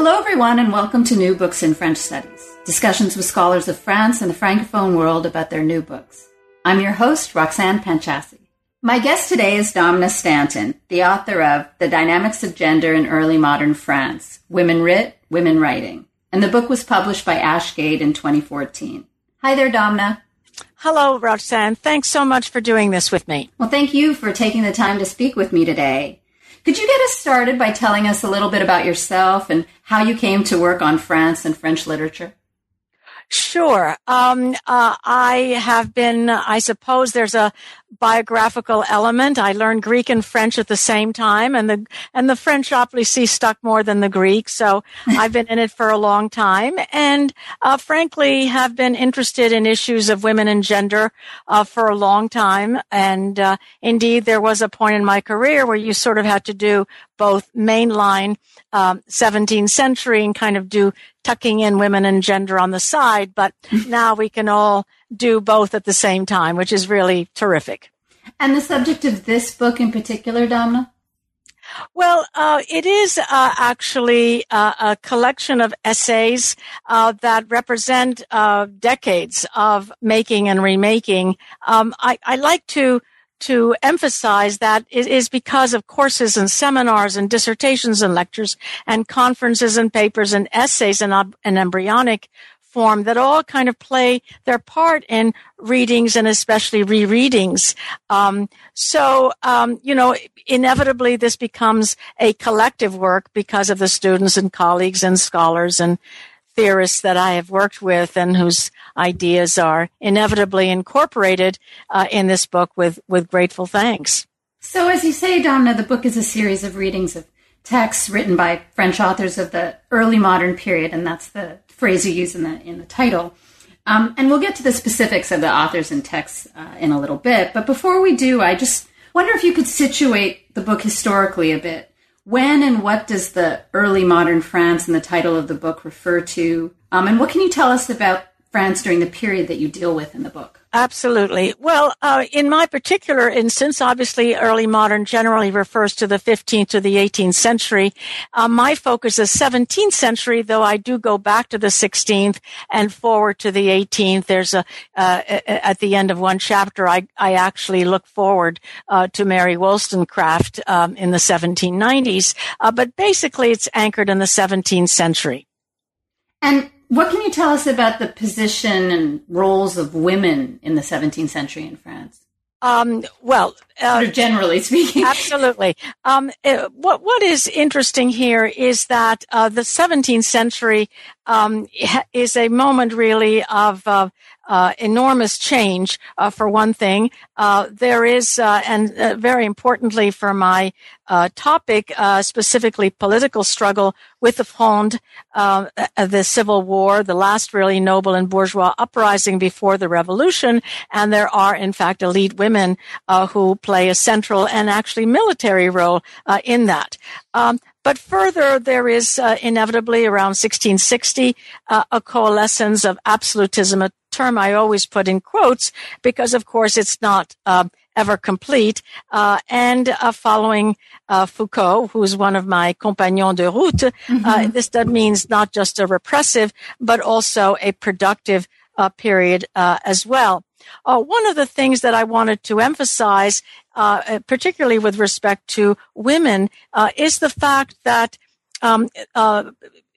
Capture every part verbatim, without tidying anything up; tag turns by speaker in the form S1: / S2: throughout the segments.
S1: Hello, everyone, and welcome to New Books in French Studies, discussions with scholars of France and the Francophone world about their new books. I'm your host, Roxanne Panchasi. My guest today is Domna Stanton, the author of The Dynamics of Gender in Early Modern France, Women Writ, Women Writing, and the book was published by Ashgate in twenty fourteen. Hi there, Domna.
S2: Hello, Roxanne. Thanks so much for doing this with me.
S1: Well, thank you for taking the time to speak with me today. Could you get us started by telling us a little bit about yourself and how you came to work on France and French literature?
S2: Sure. Um, uh, I have been, I suppose there's a biographical element. I learned Greek and French at the same time, and the and the French obviously stuck more than the Greek. So I've been in it for a long time, and uh, frankly have been interested in issues of women and gender uh, for a long time. And uh, indeed, there was a point in my career where you sort of had to do both mainline um, seventeenth century and kind of do tucking in women and gender on the side, but now we can all do both at the same time, which is really terrific.
S1: And the subject of this book in particular, Domna?
S2: Well, uh, it is uh, actually uh, a collection of essays uh, that represent uh, decades of making and remaking. Um, I, I like to to emphasize that it is because of courses and seminars and dissertations and lectures and conferences and papers and essays in an embryonic form that all kind of play their part in readings and especially rereadings. Um, so, um, you know, inevitably this becomes a collective work because of the students and colleagues and scholars and theorists that I have worked with and whose ideas are inevitably incorporated uh, in this book with, with grateful thanks.
S1: So as you say, Domna, the book is a series of readings of texts written by French authors of the early modern period, and that's the phrase you use in the in the title. Um, and we'll get to the specifics of the authors and texts uh, in a little bit. But before we do, I just wonder if you could situate the book historically a bit. When and what does the early modern France in the title of the book refer to? Um, and what can you tell us about France during the period that you deal with in the book?
S2: Absolutely. Well, uh, in my particular instance, obviously early modern generally refers to the fifteenth to the eighteenth century. Uh, my focus is seventeenth century, though I do go back to the sixteenth and forward to the eighteenth. There's a, uh, at the end of one chapter, I, I actually look forward uh, to Mary Wollstonecraft um, in the seventeen nineties. Uh, but basically it's anchored in the seventeenth century.
S1: And what can you tell us about the position and roles of women in the seventeenth century in France?
S2: Um, well, uh,
S1: sort of generally speaking.
S2: Absolutely. Um, uh, what what is interesting here is that uh, the seventeenth century um, is a moment really of uh, uh, enormous change. Uh, for one thing, uh, there is, uh, and uh, very importantly for my uh, topic, uh, specifically political struggle with the Fronde, uh, the Civil War, the last really noble and bourgeois uprising before the Revolution, and there are in fact elite women uh, who play a central and actually military role uh, in that. Um, But further, there is uh, inevitably around sixteen sixty uh, a coalescence of absolutism, a term I always put in quotes because, of course, it's not uh, ever complete. Uh, and uh, following uh, Foucault, who's one of my compagnons de route, mm-hmm. uh, this that means not just a repressive, but also a productive uh, period uh, as well. Uh, one of the things that I wanted to emphasize, uh, particularly with respect to women, uh, is the fact that um, uh,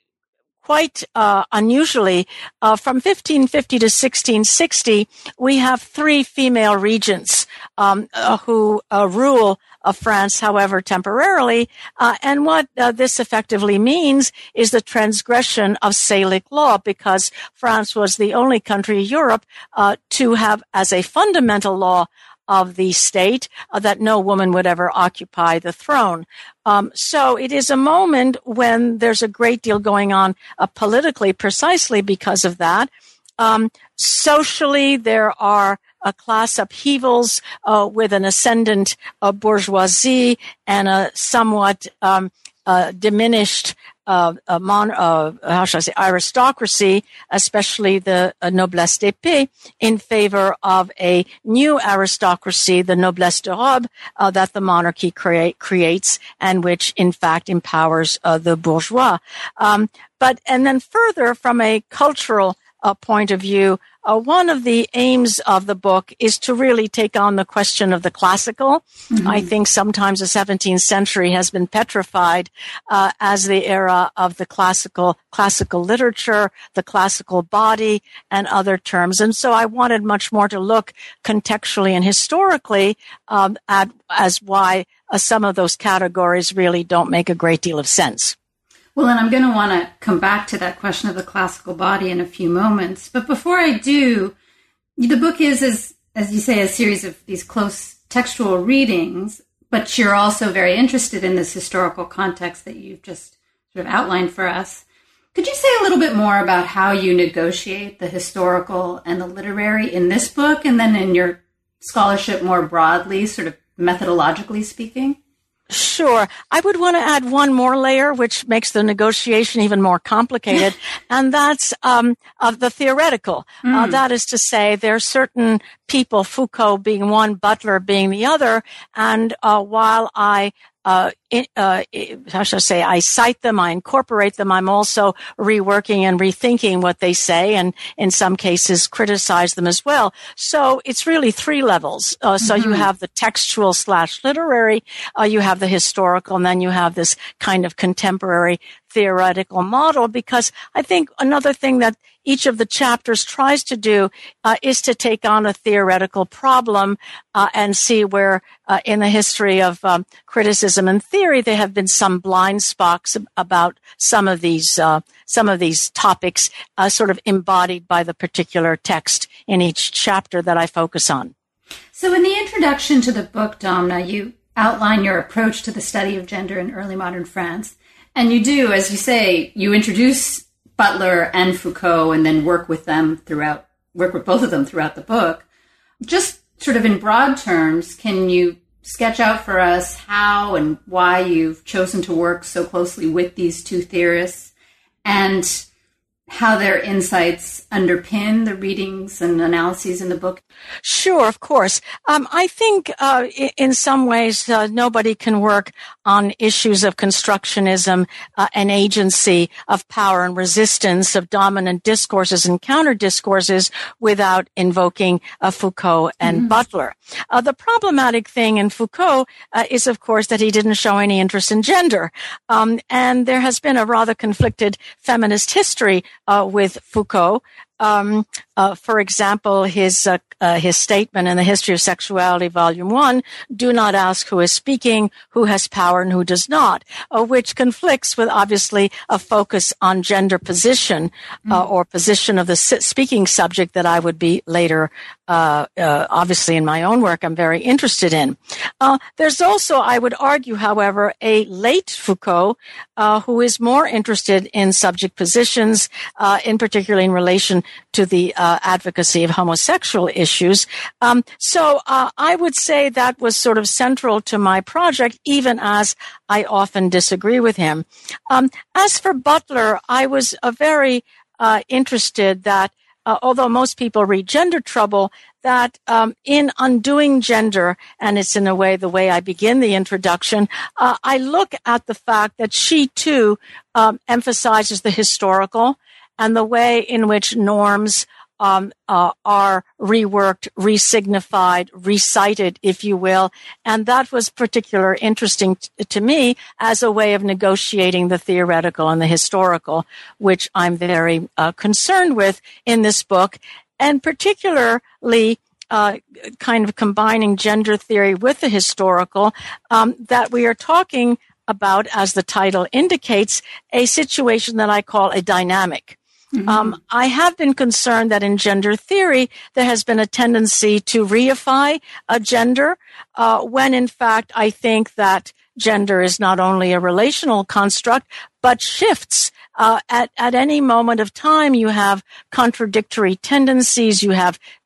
S2: quite uh, unusually, uh, from fifteen fifty to sixteen sixty, we have three female regents um, uh, who uh, rule of France, however, temporarily. Uh, and what uh, this effectively means is the transgression of Salic law, because France was the only country in Europe uh, to have as a fundamental law of the state uh, that no woman would ever occupy the throne. Um, so it is a moment when there's a great deal going on uh, politically, precisely because of that. Um, socially, there are uh, class upheavals uh, with an ascendant uh, bourgeoisie and a somewhat um, uh, diminished uh, uh, mon- uh, how shall I say, aristocracy, especially the uh, noblesse d'épée, in favor of a new aristocracy, the noblesse de robe, uh, that the monarchy create, creates, and which, in fact, empowers uh, the bourgeois. Um, but, and then further, from a cultural uh, point of view, Uh, one of the aims of the book is to really take on the question of the classical. Mm-hmm. I think sometimes the seventeenth century has been petrified uh, as the era of the classical classical literature, the classical body, and other terms. And so I wanted much more to look contextually and historically um, at as why uh, some of those categories really don't make a great deal of sense.
S1: Well, and I'm going to want to come back to that question of the classical body in a few moments. But before I do, the book is, as, as you say, a series of these close textual readings, but you're also very interested in this historical context that you've just sort of outlined for us. Could you say a little bit more about how you negotiate the historical and the literary in this book, and then in your scholarship more broadly, sort of methodologically speaking?
S2: Sure. I would want to add one more layer, which makes the negotiation even more complicated, and that's um, of the theoretical. Mm. Uh, that is to say, there are certain people, Foucault being one, Butler being the other, and uh, while I Uh, it, uh, how should I say, I cite them, I incorporate them, I'm also reworking and rethinking what they say, and in some cases criticize them as well. So it's really three levels. Uh, so mm-hmm. you have the textual slash literary, uh, you have the historical, and then you have this kind of contemporary theoretical model, because I think another thing that each of the chapters tries to do uh, is to take on a theoretical problem uh, and see where uh, in the history of um, criticism and theory there have been some blind spots about some of these uh, some of these topics uh, sort of embodied by the particular text in each chapter that I focus on.
S1: So in the introduction to the book, Domna, you outline your approach to the study of gender in early modern France. And you do, as you say, you introduce Butler and Foucault and then work with them throughout, work with both of them throughout the book. Just sort of in broad terms, can you sketch out for us how and why you've chosen to work so closely with these two theorists and how their insights underpin the readings and analyses in the book?
S2: Sure, of course. Um, I think uh, in some ways uh, nobody can work on issues of constructionism uh, and agency, of power and resistance, of dominant discourses and counter discourses without invoking uh, Foucault and mm-hmm. Butler. Uh, the problematic thing in Foucault uh, is, of course, that he didn't show any interest in gender. Um, and there has been a rather conflicted feminist history uh, with Foucault. Um, uh, for example, his uh, uh, his statement in the History of Sexuality, Volume One: "Do not ask who is speaking, who has power, and who does not," uh, which conflicts with obviously a focus on gender position uh, mm. or position of the speaking subject that I would be later. Uh, uh, obviously, in my own work, I'm very interested in. Uh, there's also, I would argue, however, a late Foucault uh, who is more interested in subject positions, uh, in particular in relation to the uh, advocacy of homosexual issues. Um, so uh, I would say that was sort of central to my project, even as I often disagree with him. Um, as for Butler, I was uh, very uh, interested that Uh, although most people read Gender Trouble, that um, in Undoing Gender, and it's in a way the way I begin the introduction, uh, I look at the fact that she too um, emphasizes the historical and the way in which norms um, uh, are reworked, resignified, recited, if you will. And that was particularly interesting t- to me as a way of negotiating the theoretical and the historical, which I'm very uh, concerned with in this book, and particularly uh, kind of combining gender theory with the historical, um, that we are talking about, as the title indicates, a situation that I call a dynamic. Mm-hmm. Um, I have been concerned that in gender theory, there has been a tendency to reify a gender, uh, when in fact I think that gender is not only a relational construct, but shifts. Uh, at, at any moment of time, you have contradictory tendencies, you have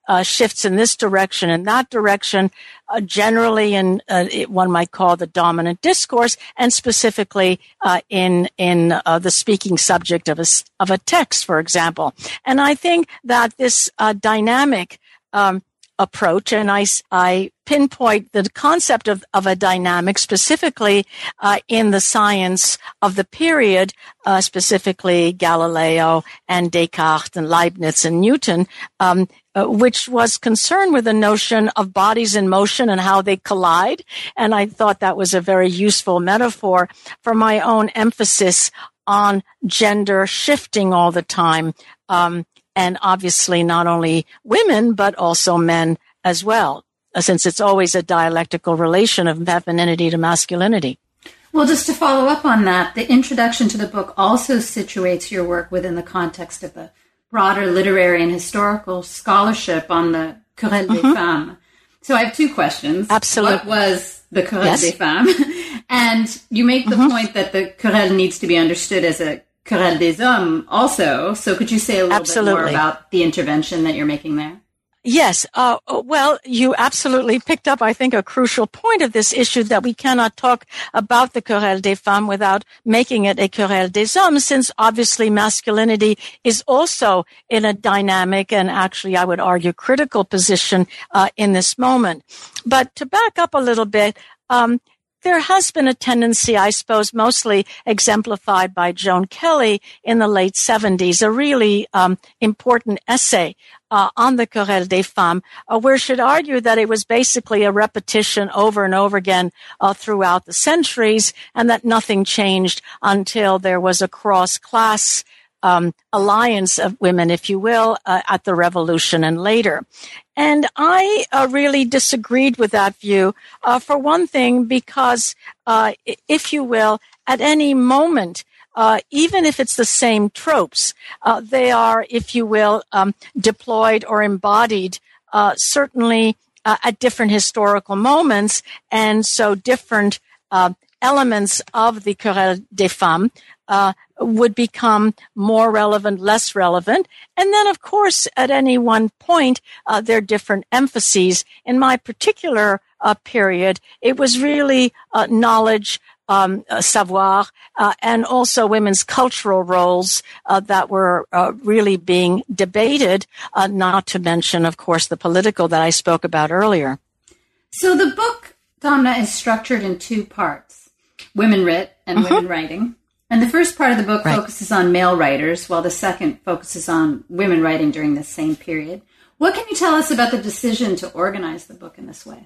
S2: uh, shifts in this direction and that direction, uh, generally in uh, it, one might call the dominant discourse, and specifically uh, in in uh, the speaking subject of a of a text, for example. And I think that this uh, dynamic um, approach, and I, I pinpoint the concept of, of a dynamic specifically uh, in the science of the period, uh, specifically Galileo and Descartes and Leibniz and Newton, um, uh, which was concerned with the notion of bodies in motion and how they collide. And I thought that was a very useful metaphor for my own emphasis on gender shifting all the time. Um, And obviously not only women, but also men as well, since it's always a dialectical relation of femininity to masculinity.
S1: Well, just to follow up on that, the introduction to the book also situates your work within the context of the broader literary and historical scholarship on the Querelle mm-hmm. des Femmes. So I have two questions.
S2: Absolutely.
S1: What was the Querelle
S2: yes.
S1: des Femmes? And you make the mm-hmm. point that the querelle needs to be understood as a Querelle des Hommes also. So could you say a little
S2: absolutely.
S1: bit more about the intervention that you're making there?
S2: Yes. Uh, well, you absolutely picked up, I think, a crucial point of this issue, that we cannot talk about the Querelle des Femmes without making it a Querelle des Hommes, since obviously masculinity is also in a dynamic and actually, I would argue, critical position uh, in this moment. But to back up a little bit, um, there has been a tendency, I suppose, mostly exemplified by Joan Kelly in the late seventies, a really um, important essay uh, on the Querelle des Femmes, uh, where she'd argue that it was basically a repetition over and over again uh, throughout the centuries, and that nothing changed until there was a cross-class Um, alliance of women, if you will, uh, at the revolution and later. And I uh, really disagreed with that view, uh, for one thing, because, uh, if you will, at any moment, uh, even if it's the same tropes, uh, they are, if you will, um, deployed or embodied, uh, certainly uh, at different historical moments, and so different uh, elements of the Querelle des Femmes uh, would become more relevant, less relevant. And then, of course, at any one point, uh, there are different emphases. In my particular uh, period, it was really uh, knowledge, um, uh, savoir, uh, and also women's cultural roles uh, that were uh, really being debated, uh, not to mention, of course, the political that I spoke about earlier.
S1: So the book, Domna, is structured in two parts, women writ and mm-hmm. women writing. And the first part of the book right. focuses on male writers, while the second focuses on women writing during this same period. What can you tell us about the decision to organize the book in this way?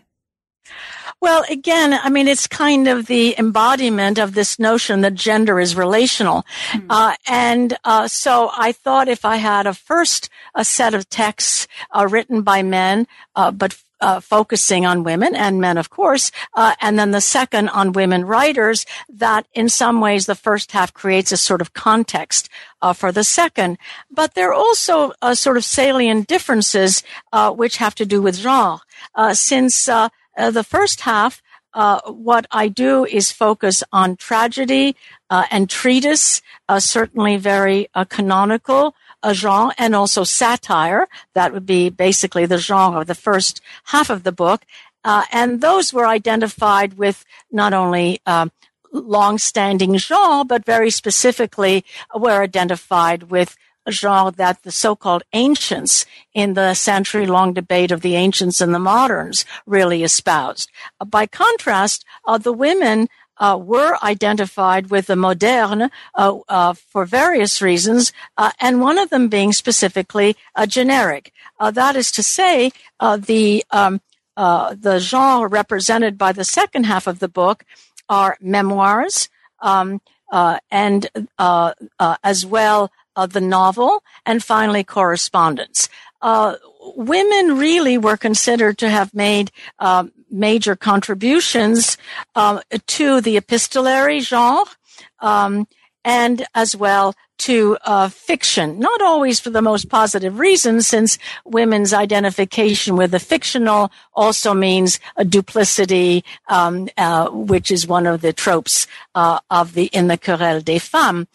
S2: Well, again, I mean, it's kind of the embodiment of this notion that gender is relational. Mm-hmm. Uh, and uh, so I thought if I had a first a set of texts uh, written by men, uh, but Uh, focusing on women and men, of course, uh, and then the second on women writers, that in some ways the first half creates a sort of context uh, for the second. But there are also uh, sort of salient differences uh, which have to do with genre. Uh, since uh, uh, the first half, uh, what I do is focus on tragedy uh, and treatise, uh, certainly very uh, canonical, a genre, and also satire. That would be basically the genre of the first half of the book. Uh, and those were identified with not only um, long-standing genre, but very specifically were identified with a genre that the so-called ancients in the century-long debate of the ancients and the moderns really espoused. Uh, by contrast, uh, the women Uh, were identified with the moderne uh, uh, for various reasons, uh, and one of them being specifically uh, generic. Uh, that is to say, uh, the um, uh, the genre represented by the second half of the book are memoirs, um, uh, and uh, uh, as well uh, the novel, and finally correspondence. Uh, women really were considered to have made um, major contributions um, to the epistolary genre, um, and as well to uh, fiction, not always for the most positive reasons, since women's identification with the fictional also means a duplicity, um, uh, which is one of the tropes uh, of the in the Querelle des Femmes.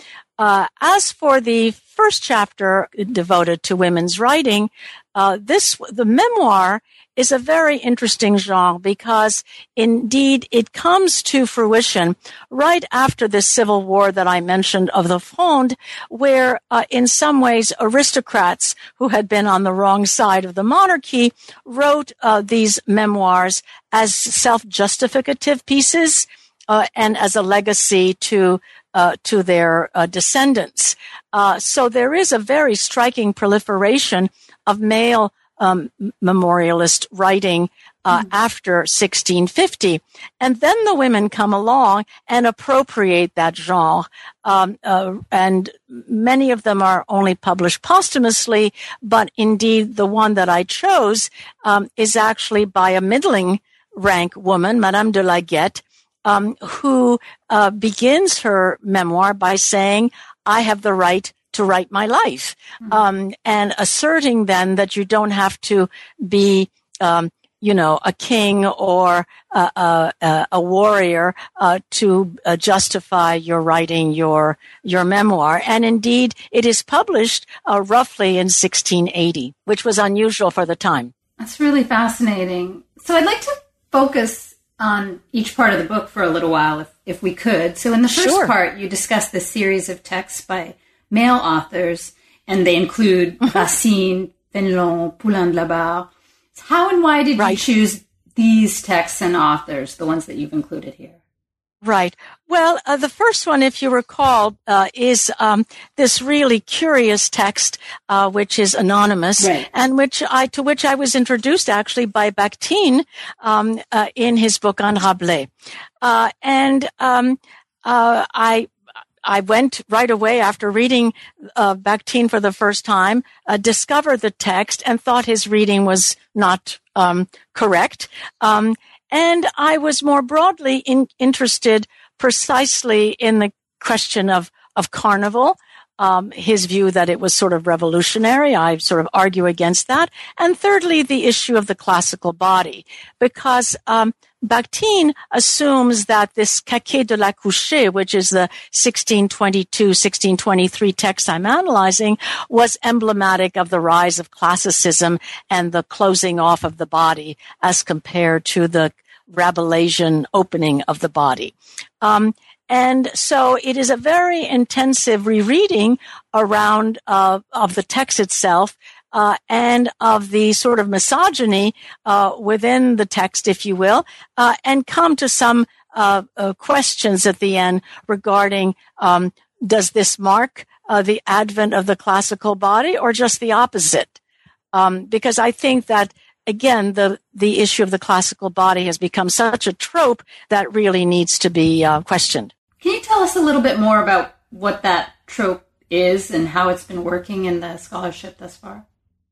S2: Uh, as for the first chapter devoted to women's writing, uh, this the memoir is a very interesting genre because indeed it comes to fruition right after the civil war that I mentioned of the Fronde, where uh, in some ways aristocrats who had been on the wrong side of the monarchy wrote uh, these memoirs as self-justificative pieces uh, and as a legacy to uh, to their uh, descendants. Uh, so there is a very striking proliferation of male Um, memorialist writing uh, mm. after sixteen fifty. And then the women come along and appropriate that genre. Um, uh, and many of them are only published posthumously, but indeed the one that I chose um, is actually by a middling rank woman, Madame de Laguette, um, who uh, begins her memoir by saying, I have the right to write my life, mm-hmm. um, and asserting then that you don't have to be, um, you know, a king or a, a, a warrior uh, to uh, justify your writing your your memoir. And indeed, it is published uh, roughly in sixteen eighty, which was unusual for the time.
S1: That's really fascinating. So I'd like to focus on each part of the book for a little while, if if we could. So in the first
S2: Sure.
S1: part, you discuss the series of texts by male authors, and they include Racine, Fénelon, Poulain de la Barre. How and why did
S2: right.
S1: you choose these texts and authors, the ones that you've included here?
S2: Right. Well, uh, the first one, if you recall, uh, is um, this really curious text, uh, which is anonymous,
S1: right.
S2: and which I to which I was introduced actually by Bakhtin um, uh, in his book on Rabelais, uh, and um, uh, I. I went right away after reading uh, Bakhtin for the first time, uh, discovered the text, and thought his reading was not um, correct. Um, and I was more broadly in, interested precisely in the question of, of carnival, um, his view that it was sort of revolutionary. I sort of argue against that. And thirdly, the issue of the classical body, because um, Bakhtin assumes that this Cahier de la Couchée, which is the sixteen twenty-two, sixteen twenty-three text I'm analyzing, was emblematic of the rise of classicism and the closing off of the body as compared to the Rabelaisian opening of the body. Um, and so it is a very intensive rereading around uh, of the text itself, Uh, and of the sort of misogyny uh, within the text, if you will, uh, and come to some uh, uh, questions at the end regarding um, does this mark uh, the advent of the classical body or just the opposite? Um, because I think that, again, the the issue of the classical body has become such a trope that really needs to be uh, questioned.
S1: Can you tell us a little bit more about what that trope is and how it's been working in the scholarship thus far?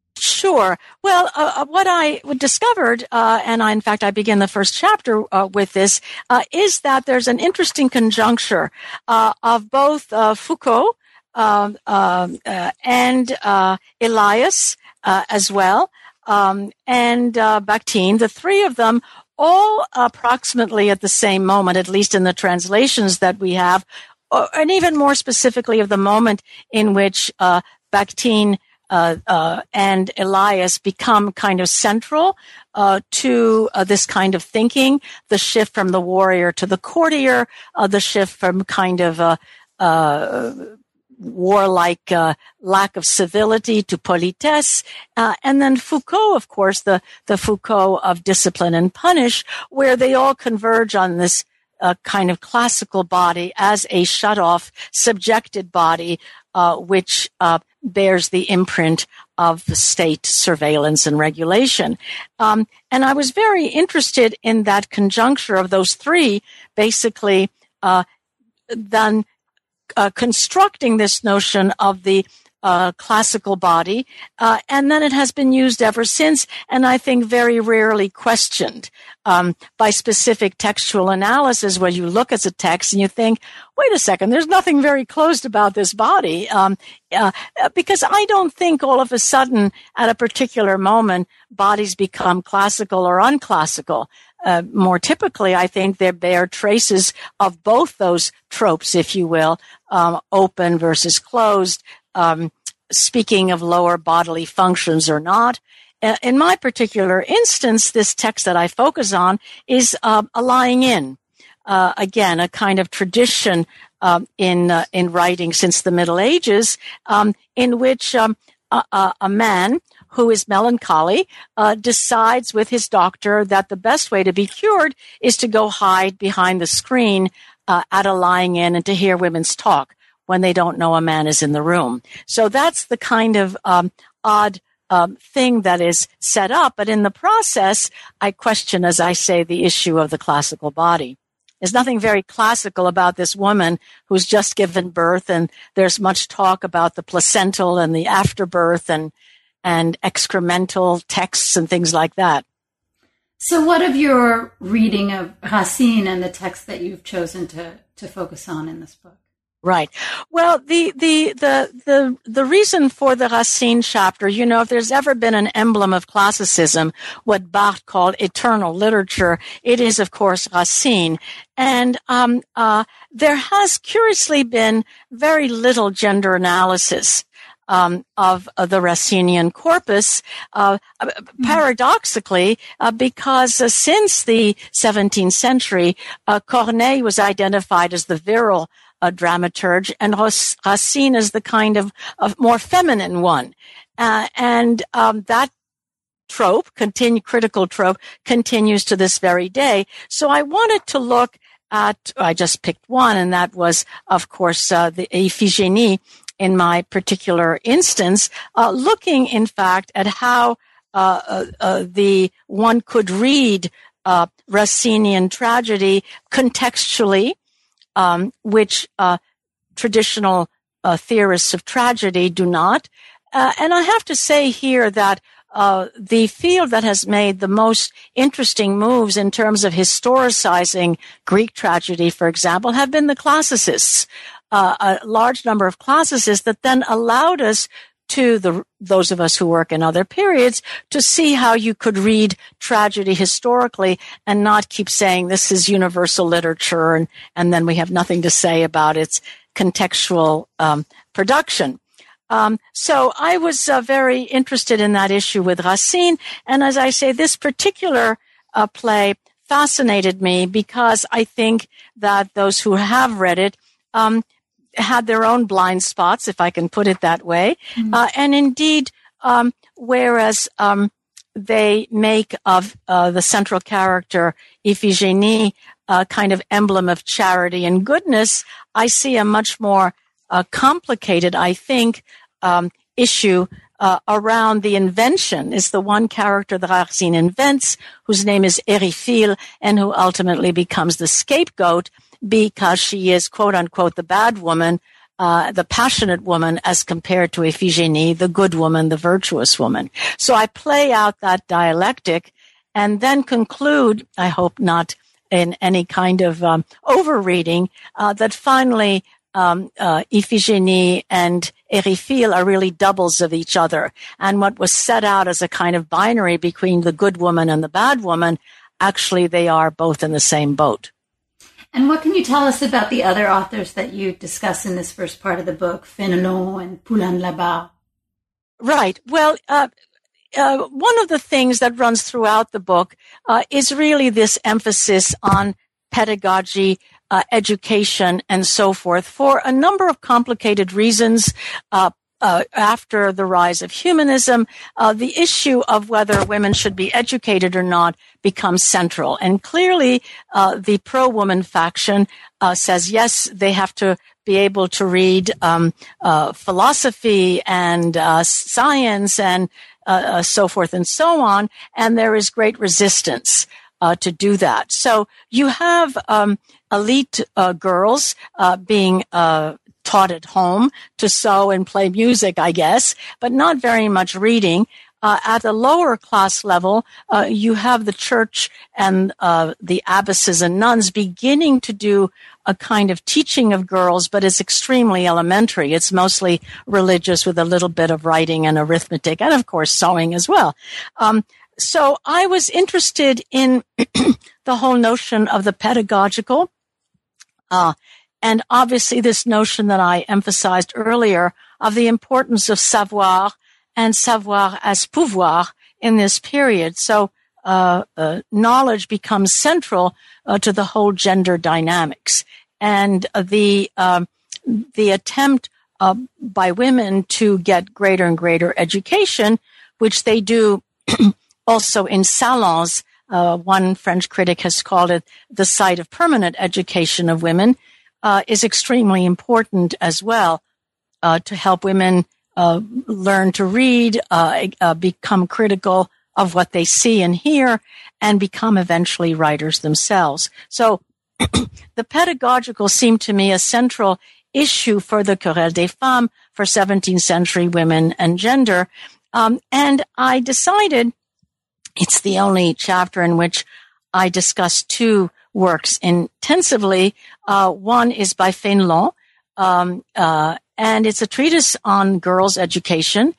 S2: Sure. Well, uh, what I discovered, uh, and I, in fact, I begin the first chapter uh, with this, uh, is that there's an interesting conjuncture uh, of both uh, Foucault uh, uh, uh, and uh, Elias uh, as well, um, and uh, Bakhtin. The three of them, all approximately at the same moment, at least in the translations that we have, uh, and even more specifically of the moment in which uh, Bakhtin Uh, uh, and Elias become kind of central uh, to uh, this kind of thinking, the shift from the warrior to the courtier, uh, the shift from kind of a, uh, warlike uh, lack of civility to politesse, uh, and then Foucault, of course, the, the Foucault of discipline and punish, where they all converge on this uh, kind of classical body as a shut-off, subjected body, uh, which uh, bears the imprint of the state surveillance and regulation. Um, and I was very interested in that conjuncture of those three, basically, uh, then uh, constructing this notion of the uh, classical body, uh, and then it has been used ever since, and I think very rarely questioned um, by specific textual analysis, where you look at the text and you think, wait a second, there's nothing very closed about this body, um, uh, because I don't think all of a sudden at a particular moment bodies become classical or unclassical. Uh, more typically, I think they bear traces of both those tropes, if you will, um, open versus closed, um, speaking of lower bodily functions or not. Uh, in my particular instance, this text that I focus on is uh, a lying in. Uh, again, a kind of tradition um, in uh, in writing since the Middle Ages, um, in which um, a, a, a man who is melancholy uh, decides with his doctor that the best way to be cured is to go hide behind the screen uh, at a lying in and to hear women's talk when they don't know a man is in the room. So that's the kind of um, odd um, thing that is set up. But in the process, I question, as I say, the issue of the classical body. There's nothing very classical about this woman who's just given birth, and there's much talk about the placental and the afterbirth and and excremental texts and things like that.
S1: So what of your reading of Racine and the text that you've chosen to, to focus on in this book?
S2: Right. Well, the, the, the, the, the reason for the Racine chapter, you know, if there's ever been an emblem of classicism, what Barthes called eternal literature, it is, of course, Racine. And, um, uh, there has curiously been very little gender analysis Um, of, of the Racinian corpus, uh, mm-hmm. paradoxically, uh, because uh, since the seventeenth century, uh, Corneille was identified as the virile uh, dramaturge, and Racine is the kind of, of more feminine one. Uh, and um, that trope, continue, critical trope, continues to this very day. So I wanted to look at, I just picked one, and that was, of course, uh, the Iphigénie, in my particular instance, uh, looking, in fact, at how uh, uh, uh, the one could read uh, Racinian tragedy contextually, um, which uh, traditional uh, theorists of tragedy do not. Uh, and I have to say here that uh, the field that has made the most interesting moves in terms of historicizing Greek tragedy, for example, have been the classicists. Uh, a large number of classicists that then allowed us to the those of us who work in other periods to see how you could read tragedy historically and not keep saying this is universal literature and, and then we have nothing to say about its contextual um, production. Um, so I was uh, very interested in that issue with Racine. And as I say, this particular uh, play fascinated me because I think that those who have read it um, had their own blind spots, if I can put it that way. Mm-hmm. Uh, and indeed, um, whereas um, they make of uh, the central character, Iphigénie, a kind of emblem of charity and goodness, I see a much more uh, complicated, I think, um, issue uh, around the invention. Is the one character that Racine invents, whose name is Eriphyle, and who ultimately becomes the scapegoat, because she is, quote unquote, the bad woman, uh, the passionate woman, as compared to Iphigénie, the good woman, the virtuous woman. So I play out that dialectic and then conclude, I hope not in any kind of um, overreading, uh, that finally um, uh, Iphigénie and Eriphyle are really doubles of each other. And what was set out as a kind of binary between the good woman and the bad woman, actually they are both in the same boat.
S1: And what can you tell us about the other authors that you discuss in this first part of the book, Fénelon and Poullain-Labarre?
S2: Right. Well, uh, uh, one of the things that runs throughout the book uh, is really this emphasis on pedagogy, uh, education, and so forth, for a number of complicated reasons. Uh, Uh, after the rise of humanism, uh, the issue of whether women should be educated or not becomes central. And clearly, uh, the pro-woman faction uh, says, yes, they have to be able to read um, uh, philosophy and uh, science and uh, uh, so forth and so on. And there is great resistance uh, to do that. So you have um, elite uh, girls uh, being uh taught at home to sew and play music, I guess, but not very much reading. Uh, at the lower class level, uh, you have the church and uh, the abbesses and nuns beginning to do a kind of teaching of girls, but it's extremely elementary. It's mostly religious with a little bit of writing and arithmetic, and of course sewing as well. Um, so I was interested in the whole notion of the pedagogical, uh, and obviously this notion that I emphasized earlier of the importance of savoir and savoir as pouvoir in this period. So uh, uh, knowledge becomes central uh, to the whole gender dynamics. And uh, the um, the attempt uh, by women to get greater and greater education, which they do also in salons. Uh, one French critic has called it the site of permanent education of women, uh, is extremely important as well uh, to help women uh, learn to read, uh, uh, become critical of what they see and hear, and become eventually writers themselves. So the pedagogical seemed to me a central issue for the Querelle des Femmes for seventeenth century women and gender. Um, and I decided it's the only chapter in which I discuss two works intensively. Uh, one is by Fénelon, um, uh, and it's a treatise on girls' education.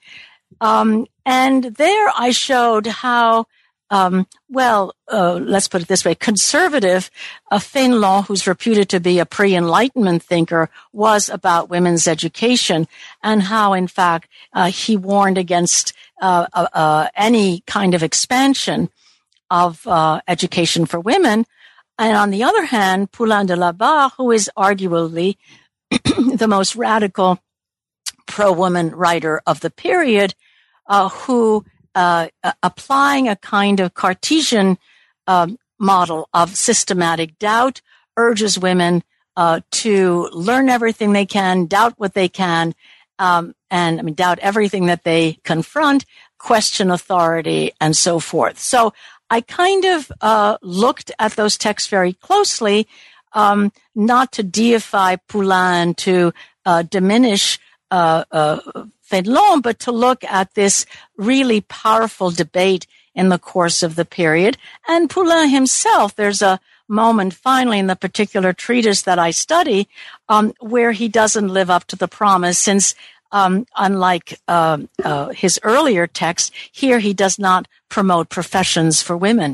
S2: Um, and there I showed how, um, well, uh, let's put it this way, conservative uh, Fénelon, who's reputed to be a pre-Enlightenment thinker, was about women's education, and how, in fact, uh, he warned against uh, uh, uh, any kind of expansion of uh, education for women. And on the other hand, Poulain de la Barre, who is arguably the most radical pro-woman writer of the period, uh, who uh, uh, applying a kind of Cartesian um, model of systematic doubt, urges women uh, to learn everything they can, doubt what they can, um, and I mean doubt everything that they confront, question authority, and so forth. So I kind of uh, looked at those texts very closely, um, not to deify Poulain, to uh, diminish uh, uh, Fénelon, but to look at this really powerful debate in the course of the period. And Poulain himself, there's a moment finally in the particular treatise that I study um, where he doesn't live up to the promise, since um, unlike uh, uh, his earlier text, here he does not promote professions for women.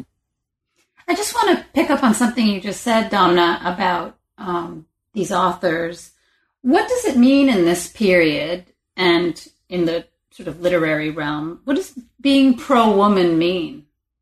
S1: I just want to pick up on something you just said, Domna, about um, these authors. What does it mean in this period and in the sort of literary realm? What does being pro-woman mean?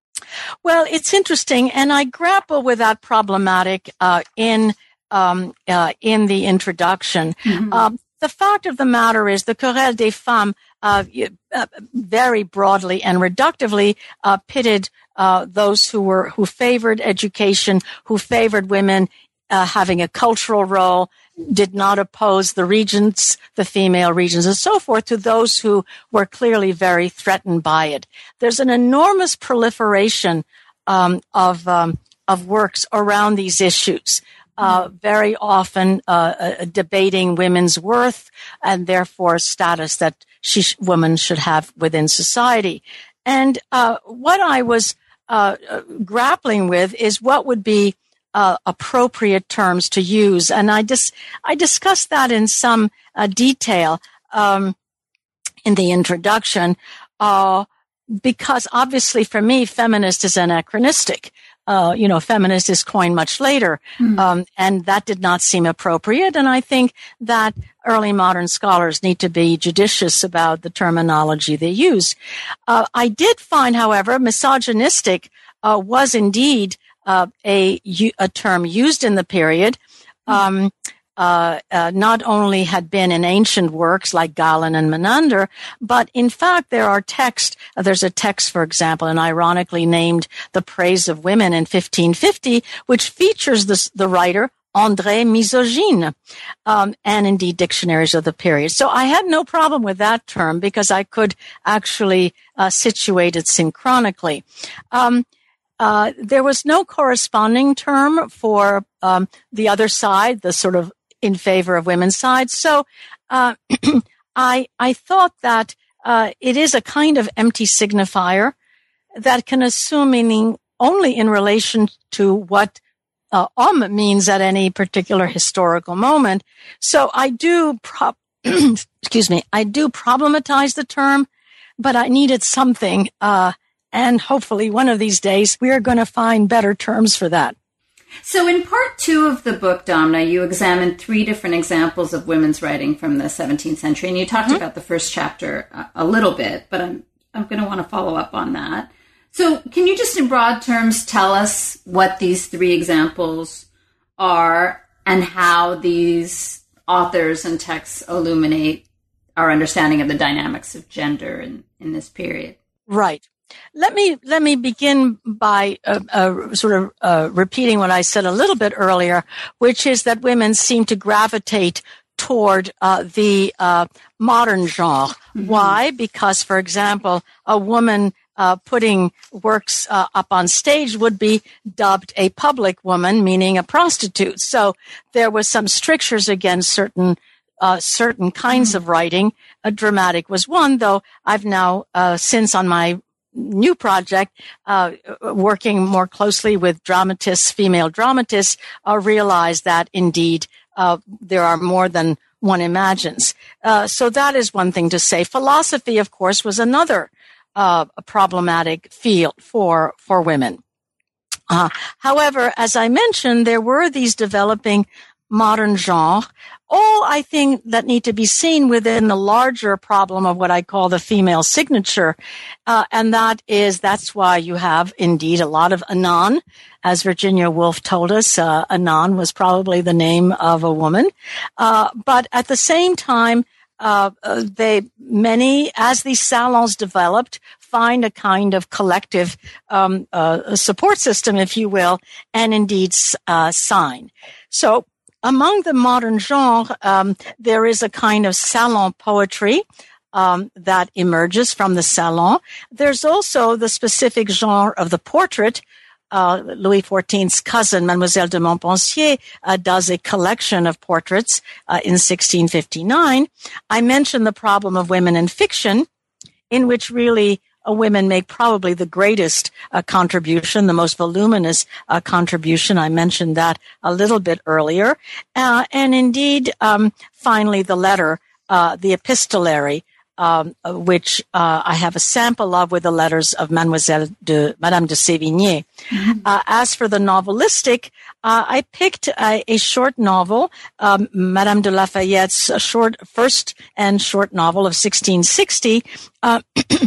S2: Well, it's interesting, and I grapple with that problematic uh, in um, uh, in the introduction. Mm-hmm. Um, the fact of the matter is, the Querelle des Femmes uh, uh, very broadly and reductively uh, pitted uh, those who were who favored education, who favored women uh, having a cultural role, did not oppose the regents, the female regents, and so forth, to those who were clearly very threatened by it. There's an enormous proliferation um, of um, of works around these issues, uh, very often uh, uh, debating women's worth and therefore status that she sh- women should have within society. And uh, what I was uh, grappling with is what would be Uh, appropriate terms to use, and I dis I discussed that in some uh, detail um, in the introduction, uh, because obviously for me, feminist is anachronistic. Uh, you know, feminist is coined much later, mm. um, and that did not seem appropriate. And I think that early modern scholars need to be judicious about the terminology they use. Uh, I did find, however, misogynistic uh, was indeed Uh, a, a term used in the period, um, uh, uh, not only had been in ancient works like Galen and Menander, but in fact there are texts. Uh, there's a text, for example, and ironically named "The Praise of Women" in fifteen fifty, which features this, the writer André Misogyne, um, and indeed dictionaries of the period. So I had no problem with that term because I could actually uh, situate it synchronically. Um, Uh, there was no corresponding term for um, the other side, the sort of in favor of women's side. So uh, I I thought that uh, it is a kind of empty signifier that can assume meaning only in relation to what uh, homme means at any particular historical moment. So I do, pro- excuse me, I do problematize the term, but I needed something, uh, and hopefully one of these days we are going to find better terms for that.
S1: So in part two of the book, Domna, you examined three different examples of women's writing from the seventeenth century, and you talked mm-hmm. about the first chapter a, a little bit, but I'm I'm going to want to follow up on that. So can you just in broad terms tell us what these three examples are and how these authors and texts illuminate our understanding of the dynamics of gender in, in this period?
S2: Right. Let me let me begin by uh, uh, sort of uh, repeating what I said a little bit earlier, which is that women seem to gravitate toward uh, the uh, modern genre. Mm-hmm. Why? Because, for example, a woman uh, putting works uh, up on stage would be dubbed a public woman, meaning a prostitute. So there was some strictures against certain uh, certain kinds mm-hmm. of writing. A dramatic was one, though I've now, uh, since on my new project, uh, working more closely with dramatists, female dramatists, uh, realized that indeed uh, there are more than one imagines. Uh, so that is one thing to say. Philosophy, of course, was another uh, problematic field for for women. Uh, however, as I mentioned, there were these developing modern genres, all I think that need to be seen within the larger problem of what I call the female signature. Uh, and that is, that's why you have indeed a lot of Anon. As Virginia Woolf told us, uh, Anon was probably the name of a woman. Uh, but at the same time, uh, they, many, as these salons developed, find a kind of collective um, uh, support system, if you will, and indeed uh, sign. So, among the modern genre, um, there is a kind of salon poetry um, that emerges from the salon. There's also the specific genre of the portrait. Uh, Louis the fourteenth's cousin, Mademoiselle de Montpensier, uh, does a collection of portraits uh, in sixteen fifty-nine. I mentioned the problem of women in fiction, in which really Uh, women make probably the greatest uh, contribution, the most voluminous uh, contribution. I mentioned that a little bit earlier. Uh, and indeed, um, finally, the letter, uh, the epistolary, um, which uh, I have a sample of with the letters of Mademoiselle de Madame de Sévigné. Mm-hmm. Uh, as for the novelistic, uh, I picked a, a short novel, um, Madame de Lafayette's short first and short novel of sixteen sixty. Uh,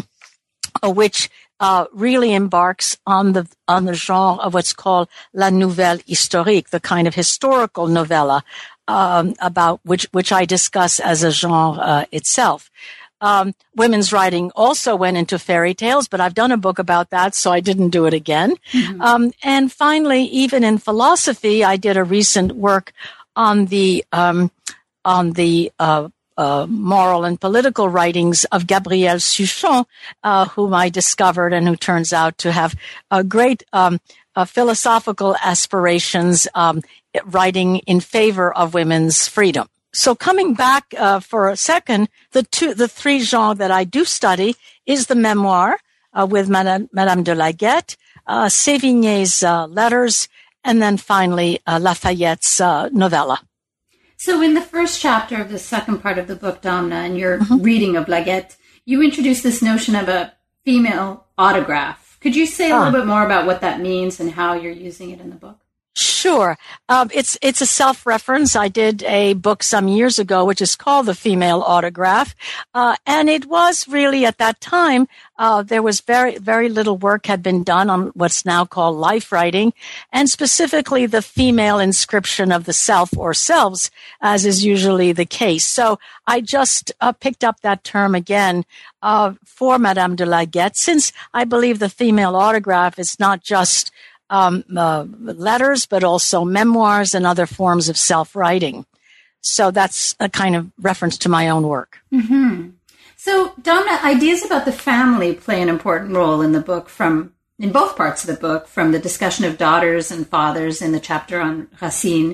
S2: which uh, really embarks on the on the genre of what's called la nouvelle historique, the kind of historical novella um, about which which I discuss as a genre uh, itself. Um, women's writing also went into fairy tales, but I've done a book about that, so I didn't do it again. Mm-hmm. Um, and finally, even in philosophy, I did a recent work on the um, on the uh, Uh, moral and political writings of Gabrielle Suchon, uh, whom I discovered and who turns out to have uh, great um, uh, philosophical aspirations, um, writing in favor of women's freedom. So coming back uh, for a second, the two, the three genres that I do study is the memoir uh, with Madame, Madame de Laguette, uh, Sévigné's uh, letters, and then finally uh, Lafayette's uh, novella.
S1: So in the first chapter of the second part of the book, Domna, in your mm-hmm. reading of Laguette, you introduce this notion of a female autograph. Could you say a ah. little bit more about what that means and how you're using it in the book?
S2: Sure. Um, it's it's a self-reference. I did a book some years ago, which is called The Female Autograph. Uh, and it was really at that time, uh, there was very, very little work had been done on what's now called life writing, and specifically the female inscription of the self or selves, as is usually the case. So I just uh, picked up that term again uh, for Madame de Laguette, since I believe the female autograph is not just Um, uh, letters, but also memoirs and other forms of self-writing. So that's a kind of reference to my own work.
S1: Mm-hmm. So, Domna, ideas about the family play an important role in the book, from in both parts of the book, from the discussion of daughters and fathers in the chapter on Racine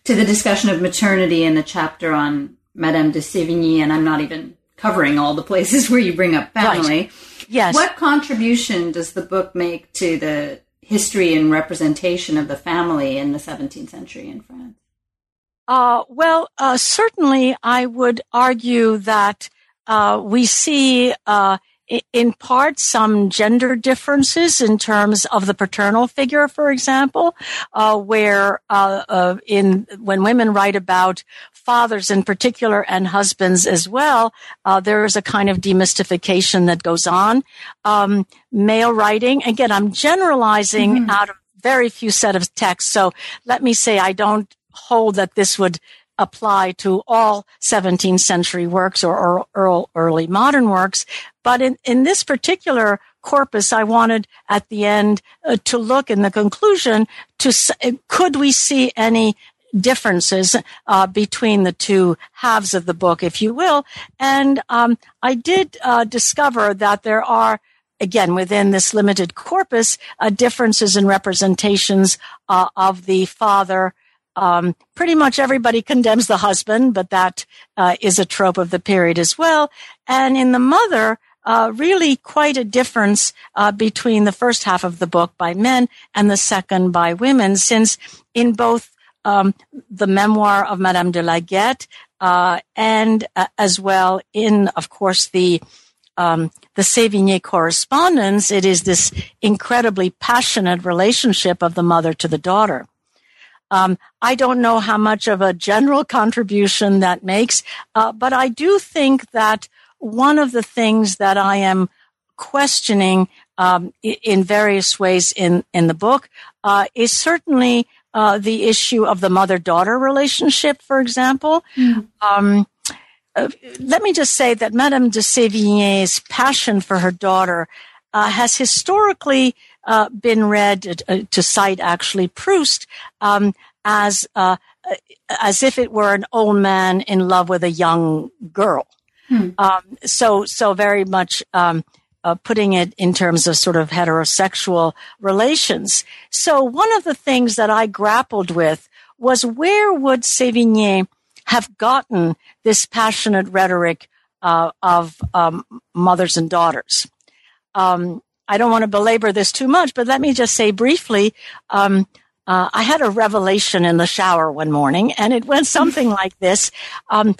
S1: to the discussion of maternity in the chapter on Madame de Sévigné, and I'm not even covering all the places where you bring up family.
S2: Right. Yes.
S1: What contribution does the book make to the history and representation of the family in the seventeenth century in France?
S2: Uh, well, uh, certainly I would argue that uh, we see uh, in part some gender differences in terms of the paternal figure, for example, uh, where uh, uh, in when women write about fathers in particular and husbands as well, uh, there is a kind of demystification that goes on. Um, male writing, again, I'm generalizing mm-hmm. out of very few set of texts, so let me say I don't hold that this would apply to all seventeenth century works or, or early modern works. But in, in this particular corpus, I wanted at the end uh, to look in the conclusion to, could we see any differences uh, between the two halves of the book, if you will. And um, I did uh, discover that there are, again, within this limited corpus, uh, differences in representations uh, of the father. Um, pretty much everybody condemns the husband, but that uh, is a trope of the period as well. And in the mother, uh, really quite a difference uh, between the first half of the book by men and the second by women, since in both um, the memoir of Madame de la Guette uh, and uh, as well in, of course, the um, the Sévigné correspondence, it is this incredibly passionate relationship of the mother to the daughter. Um, I don't know how much of a general contribution that makes, uh, but I do think that one of the things that I am questioning um, in various ways in, in the book uh, is certainly uh, the issue of the mother-daughter relationship, for example. Mm. Um, uh, let me just say that Madame de Sévigné's passion for her daughter uh, has historically Uh, been read uh, to cite actually Proust um, as uh, as if it were an old man in love with a young girl. Hmm. Um, so so very much um, uh, putting it in terms of sort of heterosexual relations. So one of the things that I grappled with was, where would Sévigné have gotten this passionate rhetoric uh, of um, mothers and daughters? Um, I don't want to belabor this too much, but let me just say briefly, um, uh, I had a revelation in the shower one morning, and it went something like this. Um,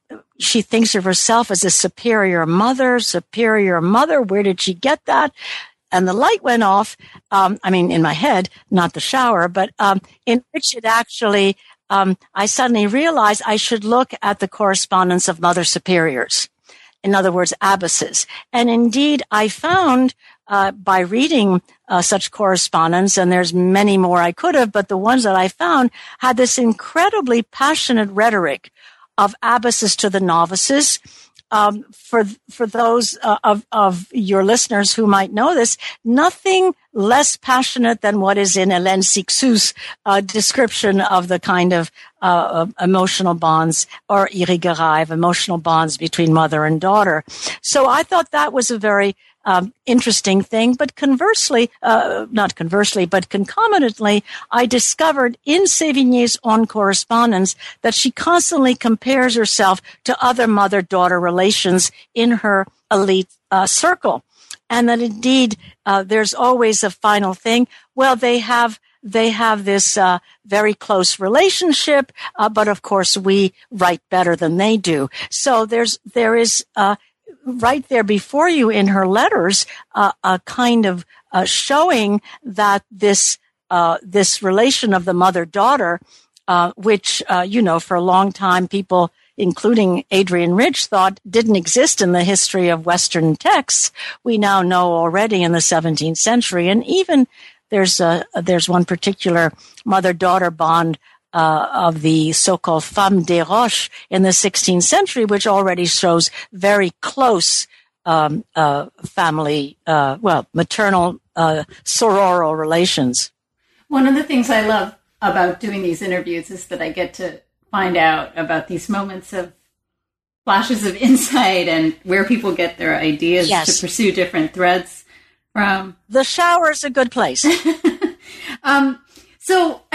S2: she thinks of herself as a superior mother, superior mother. Where did she get that? And the light went off. Um, I mean, in my head, not the shower, but um, in which it actually, um, I suddenly realized I should look at the correspondence of mother superiors. In other words, abbesses. And indeed, I found Uh, by reading uh, such correspondence, and there's many more I could have, but the ones that I found had this incredibly passionate rhetoric of abbesses to the novices. Um, for for those uh, of of your listeners who might know this, nothing less passionate than what is in Hélène Cixous's uh, description of the kind of uh, of emotional bonds, or Irigaray, emotional bonds between mother and daughter. So I thought that was a very Um, interesting thing, but conversely, uh, not conversely, but concomitantly, I discovered in Sévigné's own correspondence that she constantly compares herself to other mother-daughter relations in her elite uh, circle, and that indeed uh, there's always a final thing. Well, they have they have this uh, very close relationship, uh, but of course we write better than they do. So there's there is. Uh, right there before you in her letters, uh, a kind of uh, showing that this uh, this relation of the mother-daughter, uh, which, uh, you know, for a long time people, including Adrienne Rich, thought didn't exist in the history of Western texts, we now know already in the seventeenth century. And even there's a, there's one particular mother-daughter bond Uh, of the so-called Femme des Roches in the sixteenth century, which already shows very close um, uh, family, uh, well, maternal, uh, sororal relations.
S1: One of the things I love about doing these interviews is that I get to find out about these moments of flashes of insight and where people get their ideas yes. to pursue different threads from.
S2: The shower is a good place.
S1: um, So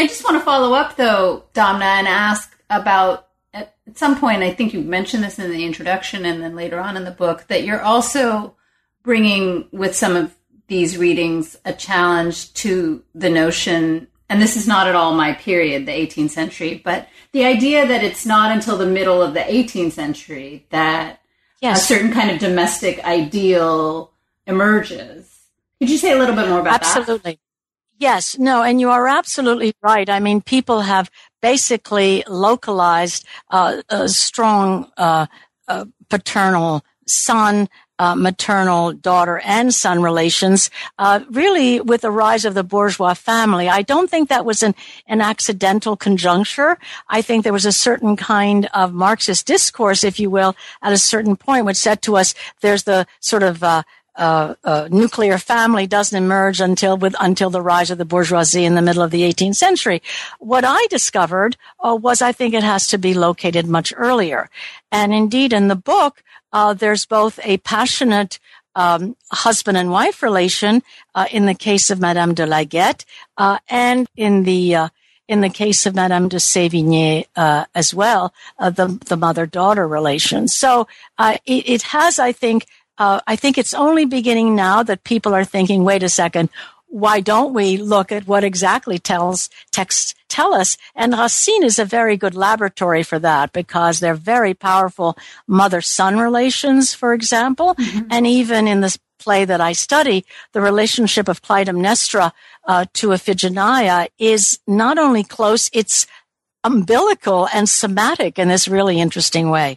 S1: I just want to follow up, though, Damna, and ask about, at some point, I think you mentioned this in the introduction and then later on in the book, that you're also bringing with some of these readings a challenge to the notion, and this is not at all my period, the eighteenth century, but the idea that it's not until the middle of the eighteenth century that yes. a certain kind of domestic ideal emerges. Could you say a little bit more about
S2: absolutely.
S1: that?
S2: Absolutely. Yes, no, and you are absolutely right. I mean, people have basically localized uh, a strong uh, uh, paternal son, uh, maternal daughter and son relations, uh, really with the rise of the bourgeois family. I don't think that was an, an accidental conjuncture. I think there was a certain kind of Marxist discourse, if you will, at a certain point, which said to us, there's the sort of uh, Uh, uh, nuclear family doesn't emerge until with until the rise of the bourgeoisie in the middle of the eighteenth century. What I discovered uh, was I think it has to be located much earlier. And indeed, in the book, uh, there's both a passionate um, husband and wife relation uh, in the case of Madame de Laguette, uh, and in the uh, in the case of Madame de Sévigné uh, as well, uh, the the mother-daughter relation. So uh, it, it has, I think. Uh, I think it's only beginning now that people are thinking, wait a second, why don't we look at what exactly tells texts tell us? And Racine is a very good laboratory for that because they're very powerful mother-son relations, for example. Mm-hmm. And even in this play that I study, the relationship of Clytemnestra uh, to Iphigenia is not only close, it's umbilical and somatic in this really interesting way.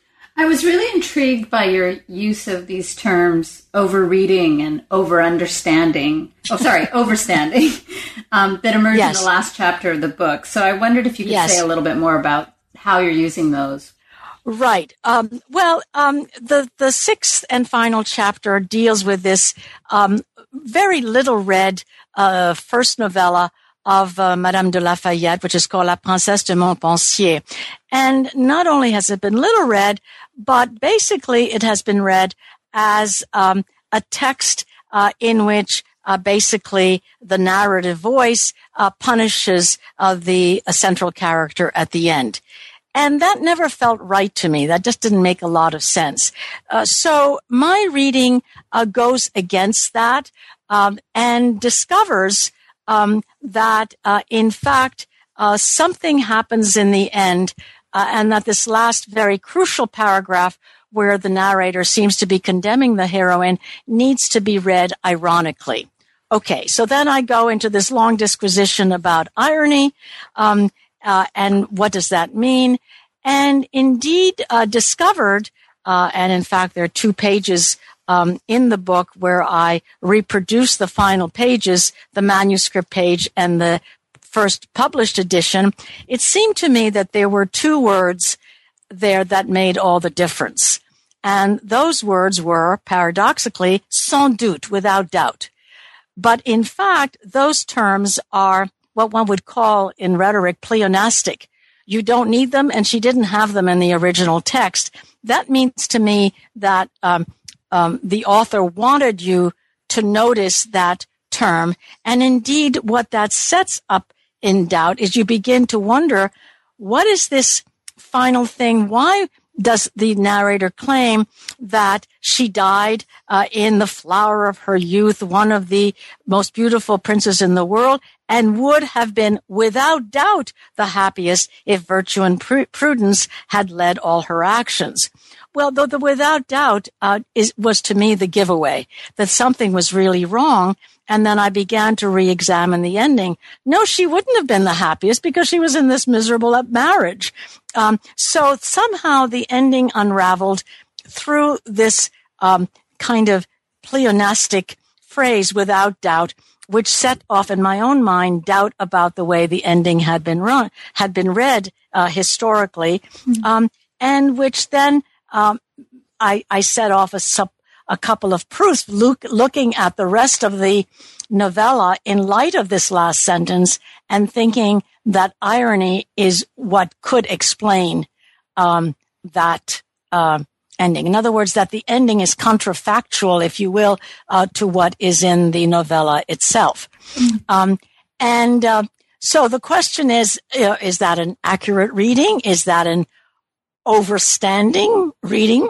S1: I was really intrigued by your use of these terms, overreading and over-understanding. Oh, sorry, overstanding, um, that emerged yes. in the last chapter of the book. So I wondered if you could yes. say a little bit more about how you're using those.
S2: Right. Um, well, um, the, the sixth and final chapter deals with this um, very little read uh, first novella of uh, Madame de Lafayette, which is called La Princesse de Montpensier. And not only has it been little read, but basically it has been read as um, a text uh, in which uh, basically the narrative voice uh, punishes uh, the uh, central character at the end. And that never felt right to me. That just didn't make a lot of sense. Uh, so my reading uh, goes against that um, and discovers Um, that, uh, in fact, uh, something happens in the end, uh, and that this last very crucial paragraph where the narrator seems to be condemning the heroine needs to be read ironically. Okay, so then I go into this long disquisition about irony, um, uh, and what does that mean? And indeed, uh, discovered, uh, and in fact, there are two pages Um, in the book where I reproduce the final pages, the manuscript page and the first published edition, it seemed to me that there were two words there that made all the difference. And those words were, paradoxically, sans doute, without doubt. But in fact, those terms are what one would call in rhetoric pleonastic. You don't need them, and she didn't have them in the original text. That means to me that um, Um, the author wanted you to notice that term. And indeed, what that sets up in doubt is you begin to wonder, what is this final thing? Why does the narrator claim that she died uh, in the flower of her youth, one of the most beautiful princes in the world, and would have been without doubt the happiest if virtue and pr- prudence had led all her actions? Well, though the without doubt uh, is, was to me the giveaway that something was really wrong. And then I began to re-examine the ending. No, she wouldn't have been the happiest because she was in this miserable marriage. Um, so somehow the ending unraveled through this um, kind of pleonastic phrase, without doubt, which set off in my own mind doubt about the way the ending had been run, had been read uh, historically, mm-hmm. um, and which then Um, I, I set off a, sup, a couple of proofs look, looking at the rest of the novella in light of this last sentence and thinking that irony is what could explain um, that uh, ending. In other words, that the ending is contrafactual, if you will, uh, to what is in the novella itself. Mm-hmm. Um, and uh, so the question is, uh, is that an accurate reading? Is that an overstanding reading?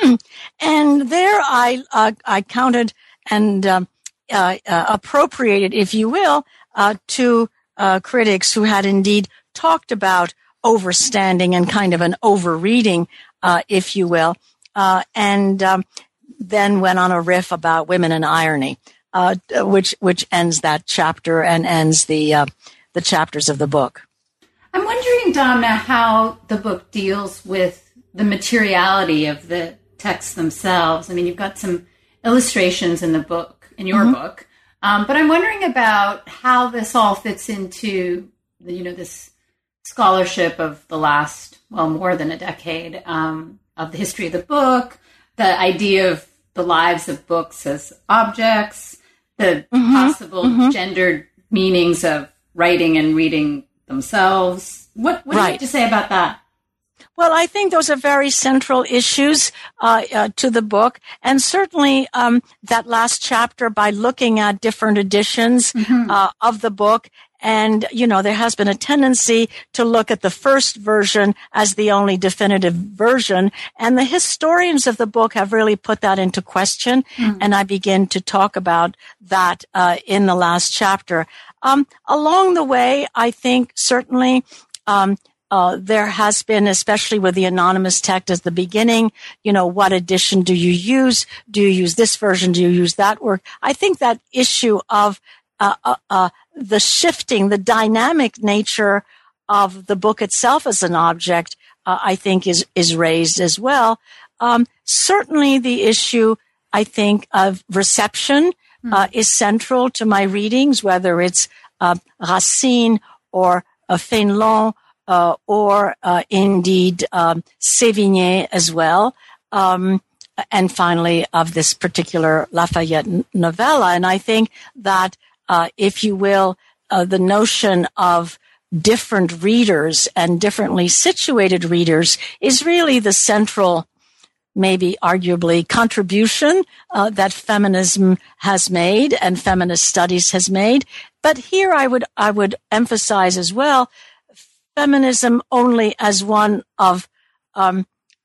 S2: And there I, uh, I counted and, um, uh, uh, appropriated, if you will, uh, two, uh, critics who had indeed talked about overstanding and kind of an overreading, uh, if you will, uh, and, um, then went on a riff about women and irony, uh, which, which ends that chapter and ends the, uh, the chapters of the book.
S1: I'm wondering, Domna, how the book deals with the materiality of the texts themselves. I mean, you've got some illustrations in the book, in your mm-hmm. book, um, but I'm wondering about how this all fits into, the, you know, this scholarship of the last, well, more than a decade, um, of the history of the book, the idea of the lives of books as objects, the mm-hmm. possible mm-hmm. gendered meanings of writing and reading themselves. What, what right. do you have to say about that?
S2: Well, I think those are very central issues uh, uh, to the book, and certainly um, that last chapter, by looking at different editions mm-hmm. uh, of the book, and you know, there has been a tendency to look at the first version as the only definitive version, and the historians of the book have really put that into question, mm-hmm. and I begin to talk about that uh, in the last chapter. Um, along the way, I think certainly. Um, Uh, there has been, especially with the anonymous text at the beginning, you know, what edition do you use? Do you use this version? Do you use that work? I think that issue of uh, uh, uh, the shifting, the dynamic nature of the book itself as an object, uh, I think is is raised as well. Um, certainly the issue, I think, of reception uh, mm-hmm. is central to my readings, whether it's uh, Racine or uh, Fénelon, Uh, or uh, indeed um, Sévigné as well, um, and finally of this particular Lafayette novella. And I think that, uh, if you will, uh, the notion of different readers and differently situated readers is really the central, maybe arguably, contribution uh, that feminism has made and feminist studies has made. But here I would I would emphasize as well, feminism only as one of um,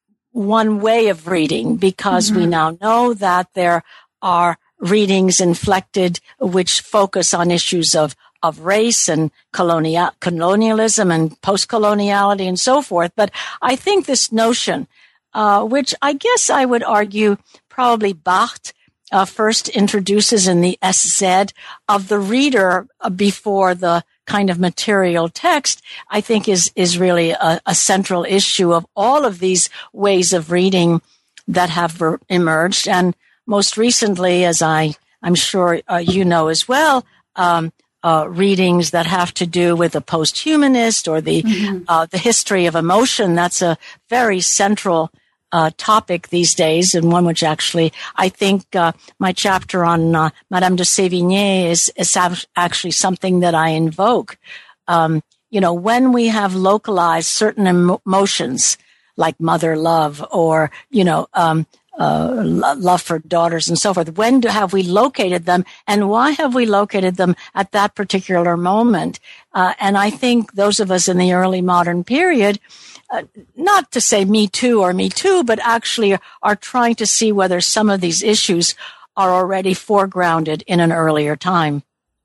S2: one way of reading, because mm-hmm. we now know that there are readings inflected which focus on issues of of race and colonial colonialism and post-coloniality and so forth. But I think this notion, uh, which I guess I would argue probably Barthes uh, first introduces in the S Z, of the reader before the kind of material text, I think is, is really a, a central issue of all of these ways of reading that have ver- emerged. And most recently, as I, I'm sure uh, you know as well, um, uh, readings that have to do with the post-humanist or the, mm-hmm. uh, the history of emotion. That's a very central Uh, topic these days, and one which actually I think uh, my chapter on uh, Madame de Sévigné is, is actually something that I invoke. Um, you know, when we have localized certain emo- emotions like mother love or, you know, um, uh, lo- love for daughters and so forth, when do, have we located them, and why have we located them at that particular moment? Uh, and I think those of us in the early modern period, Uh, not to say me too or me too, but actually are trying to see whether some of these issues are already foregrounded in an earlier time.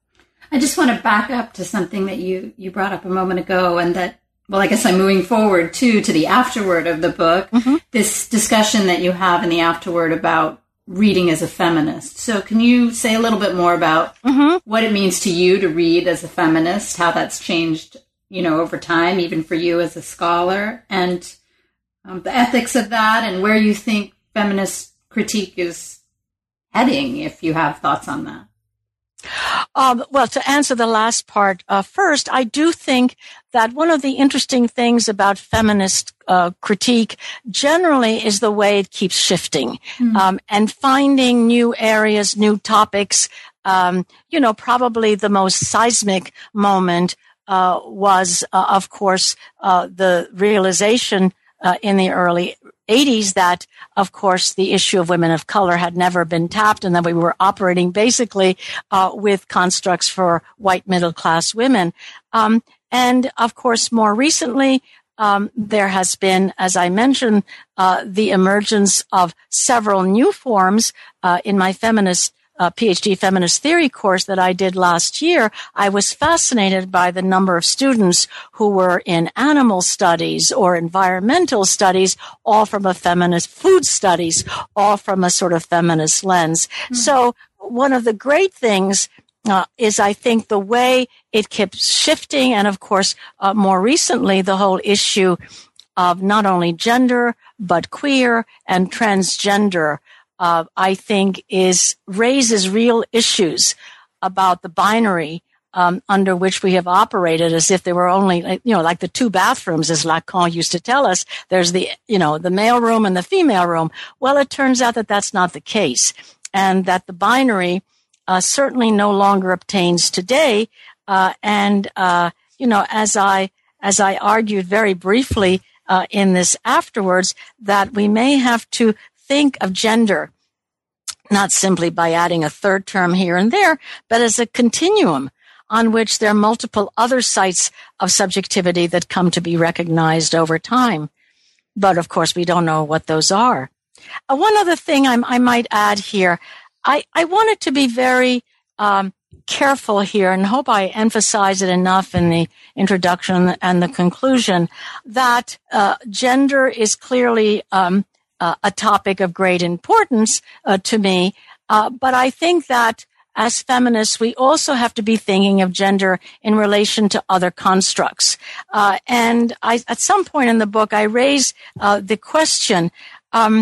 S1: I just want to back up to something that you, you brought up a moment ago, and that, well, I guess I'm moving forward too to the afterword of the book, mm-hmm. this discussion that you have in the afterword about reading as a feminist. So can you say a little bit more about mm-hmm. what it means to you to read as a feminist, how that's changed, you know, over time, even for you as a scholar, and um, the ethics of that, and where you think feminist critique is heading, if you have thoughts on that?
S2: Um, well, to answer the last part uh, first, I do think that one of the interesting things about feminist uh, critique generally is the way it keeps shifting, mm-hmm. um, and finding new areas, new topics. Um, you know, probably the most seismic moment Uh, was, uh, of course, uh, the realization uh, in the early eighties that, of course, the issue of women of color had never been tapped, and that we were operating basically uh, with constructs for white middle-class women. Um, and, of course, more recently, um, there has been, as I mentioned, uh, the emergence of several new forms uh, in my feminist Uh, PhD feminist theory course that I did last year. I was fascinated by the number of students who were in animal studies or environmental studies, all from a feminist food studies, all from a sort of feminist lens. Mm-hmm. So one of the great things uh, is, I think, the way it keeps shifting. And of course, uh, more recently, the whole issue of not only gender, but queer and transgender Uh, I think is raises real issues about the binary um, under which we have operated, as if there were only, you know, like the two bathrooms, as Lacan used to tell us. There's the, you know, the male room and the female room. Well, it turns out that that's not the case, and that the binary uh, certainly no longer obtains today. Uh, and uh, you know, as I as I argued very briefly uh, in this afterwards, that we may have to think of gender not simply by adding a third term here and there, but as a continuum on which there are multiple other sites of subjectivity that come to be recognized over time. But of course, we don't know what those are. Uh, one other thing I, I might add here, I, I wanted to be very um, careful here, and hope I emphasize it enough in the introduction and the conclusion, that uh, gender is clearly um, Uh, a topic of great importance uh, to me. Uh, but I think that as feminists, we also have to be thinking of gender in relation to other constructs. Uh, and I, at some point in the book, I raise uh, the question, um,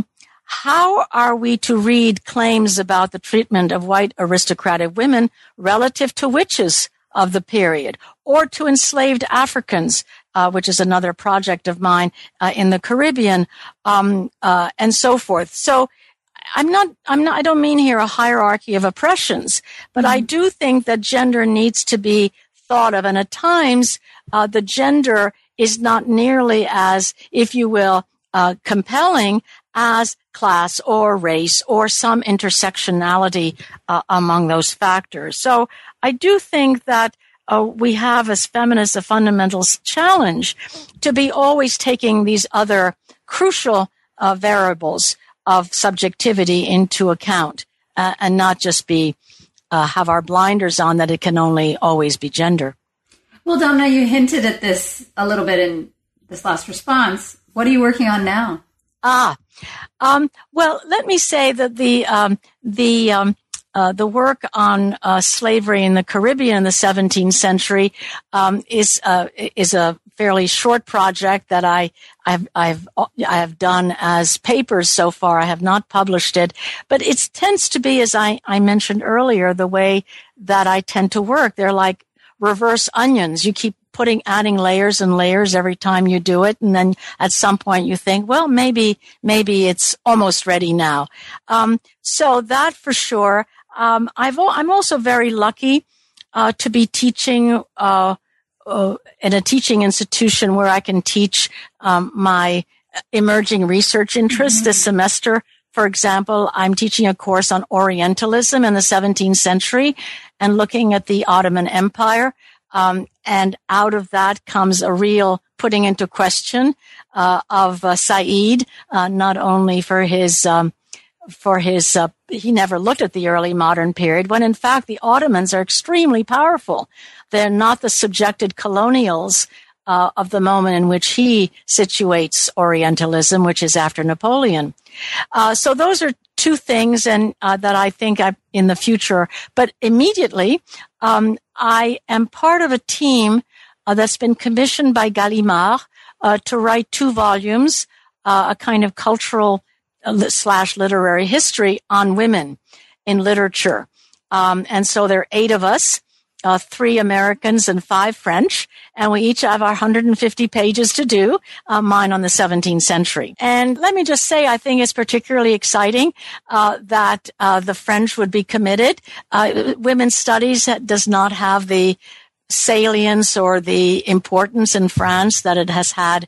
S2: how are we to read claims about the treatment of white aristocratic women relative to witches of the period, or to enslaved Africans, uh, which is another project of mine uh, in the Caribbean, um, uh, and so forth. So I'm not, I'm not, I don't mean here a hierarchy of oppressions, but mm-hmm. I do think that gender needs to be thought of. And at times, uh, the gender is not nearly as, if you will, uh, compelling as class or race or some intersectionality uh, among those factors. So I do think that uh, we have as feminists a fundamental challenge to be always taking these other crucial uh, variables of subjectivity into account uh, and not just be uh, have our blinders on that it can only always be gender.
S1: Well, Domna, you hinted at this a little bit in this last response. What are you working on now?
S2: Ah, um, well, let me say that the um, the um, uh, the work on uh, slavery in the Caribbean in the seventeenth century um, is uh, is a fairly short project that I I've I've I have done as papers so far. I have not published it, but it tends to be, as I I mentioned earlier, the way that I tend to work. They're like reverse onions. You keep putting, adding layers and layers every time you do it. And then at some point you think, well, maybe, maybe it's almost ready now. Um, so that for sure. Um, I've, I'm also very lucky, uh, to be teaching, uh, uh, in a teaching institution where I can teach, um, my emerging research interests. Mm-hmm. This semester, for example, I'm teaching a course on Orientalism in the seventeenth century and looking at the Ottoman Empire. Um, and out of that comes a real putting into question uh, of uh, Said, uh, not only for his um, for his uh, he never looked at the early modern period, when in fact the Ottomans are extremely powerful. They're not the subjected colonials uh, of the moment in which he situates Orientalism, which is after Napoleon. Uh, so those are two things, and uh, that I think I, in the future. But immediately, um, I am part of a team uh, that's been commissioned by Gallimard uh, to write two volumes, uh, a kind of cultural uh, slash literary history on women in literature. Um, and so there are eight of us. Uh, three Americans and five French, and we each have our one hundred fifty pages to do, uh, mine on the seventeenth century. And let me just say, I think it's particularly exciting uh, that uh, the French would be committed. Uh, women's studies does not have the salience or the importance in France that it has had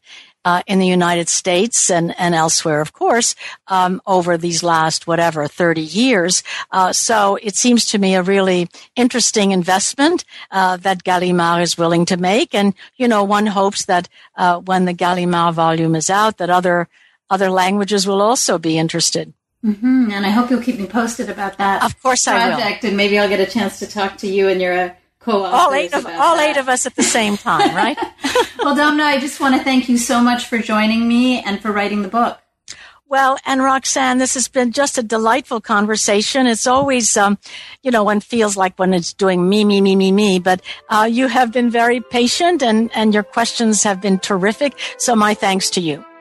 S2: uh, in the United States and, and elsewhere, of course, um, over these last, whatever, thirty years. Uh, so it seems to me a really interesting investment uh, that Gallimard is willing to make. And, you know, one hopes that uh, when the Gallimard volume is out, that other other languages will also be interested.
S1: Mm-hmm. And I hope you'll keep me posted about that.
S2: Of course I will.
S1: Project, and maybe I'll get a chance to talk to you and your uh, co-authors
S2: all eight of
S1: about
S2: all
S1: that.
S2: eight of us at the same time, right?
S1: Well, Domna, I just want to thank you so much for joining me and for writing the book.
S2: Well, and Roxanne, this has been just a delightful conversation. It's always, um, you know, one feels like when it's doing me, me, me, me, me, but uh, you have been very patient and, and your questions have been terrific. So my thanks to you.